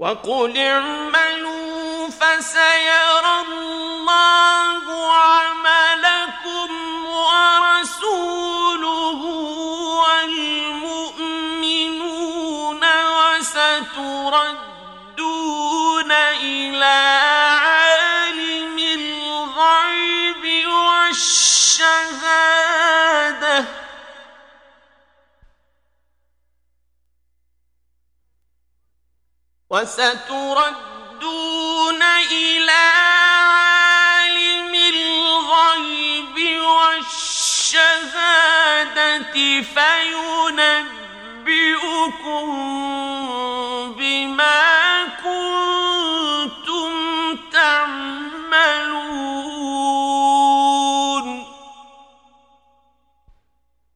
وقل اعملوا فسيرى الله عملكم ورسوله والمؤمنون وستردون إلى عالم الغيب والشهادة فينبئكم